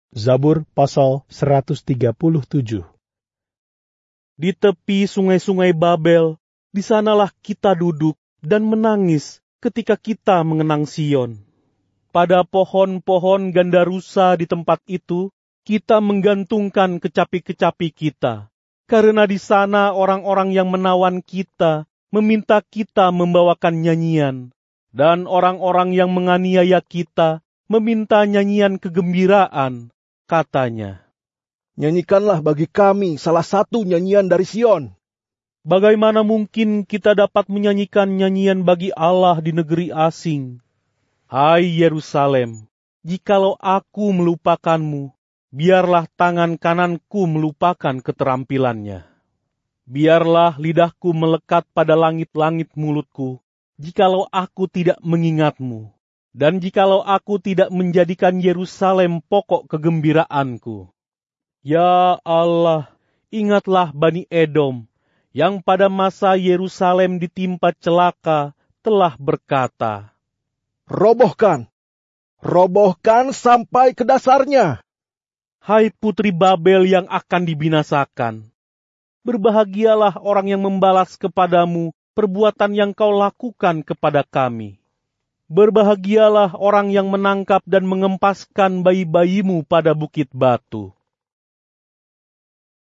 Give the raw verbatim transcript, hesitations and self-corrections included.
Zabur pasal seratus tiga puluh tujuh. Di tepi sungai-sungai Babel, di sanalah kita duduk dan menangis ketika kita mengenang Sion. Pada pohon-pohon gandarusa di tempat itu, kita menggantungkan kecapi-kecapi kita. Karena di sana orang-orang yang menawan kita meminta kita membawakan nyanyian, dan orang-orang yang menganiaya kita meminta nyanyian kegembiraan. Katanya, "Nyanyikanlah bagi kami salah satu nyanyian dari Sion." bagaimana mungkin kita dapat menyanyikan nyanyian bagi Allah di negeri asing? Hai Yerusalem, jikalau aku melupakanmu, biarlah tangan kananku melupakan keterampilannya. Biarlah lidahku melekat pada langit-langit mulutku, jikalau aku tidak mengingatmu. Dan jikalau aku tidak menjadikan Yerusalem pokok kegembiraanku. Ya Allah, ingatlah Bani Edom, yang pada masa Yerusalem ditimpa celaka, telah berkata, "Robohkan, robohkan sampai ke dasarnya." Hai putri Babel yang akan dibinasakan, berbahagialah orang yang membalas kepadamu perbuatan yang kau lakukan kepada kami. Berbahagialah orang yang menangkap dan mengempaskan bayi-bayimu pada bukit batu.